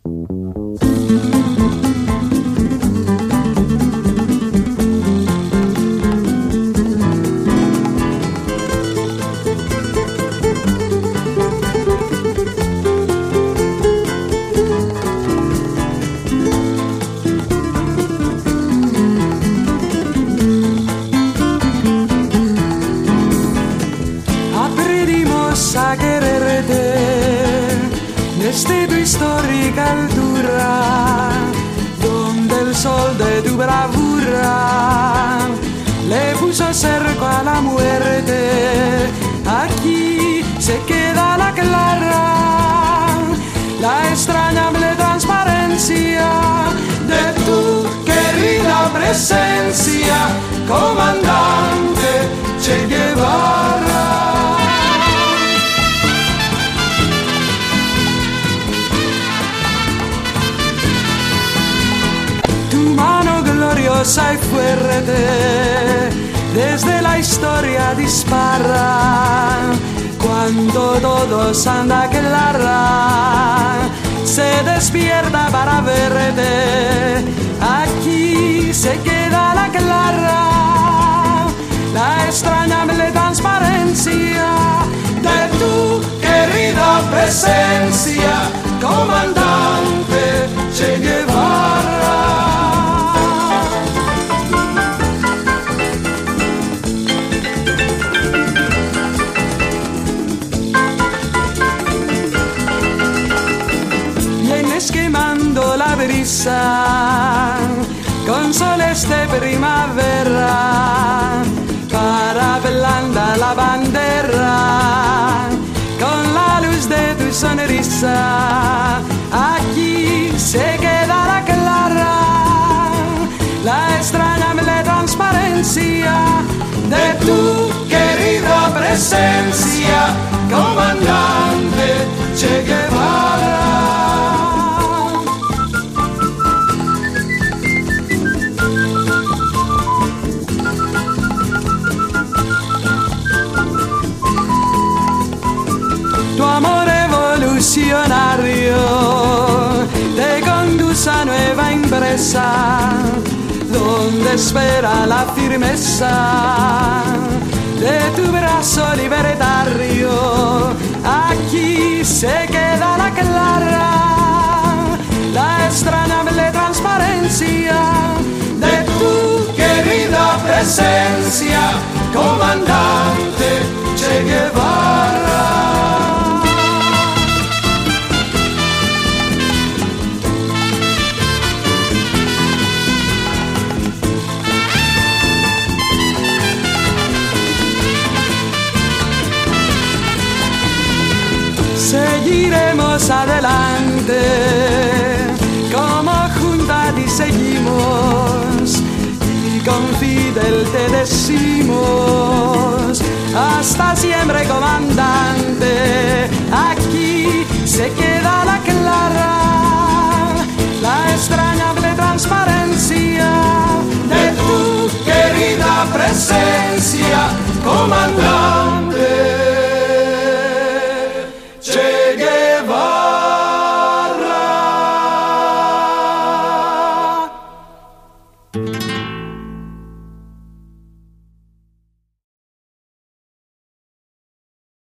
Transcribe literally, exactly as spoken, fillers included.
A quererte desde tu histórica altura, donde el sol de tu bravura le puso cerco a la muerte. Aquí se queda la clara, la extrañable transparencia de tu querida presencia, comandante Che Guevara. Gloriosa y fuerte, desde la historia dispara, cuando todos anda clara, se despierta para verte. Aquí se queda la clara, la extrañable transparencia de tu querida presencia, comandante Che Guevara. Quemando la brisa con soles de primavera, para blanda la bandera con la luz de tu sonrisa. Aquí se queda la clara, la extrañable transparencia de tu querida presencia, comandante Che Guevara. Tu amor evolucionario te conduce a nueva empresa, donde espera la firmeza de tu brazo libertario. Aquí se queda la clara, la extrañable transparencia de tu querida presencia, comandante Che Guevara. Seguiremos adelante, como juntas y seguimos, y con Fidel te decimos, hasta siempre, comandante. Aquí se queda la clara, la extrañable transparencia de tu querida presencia, comandante.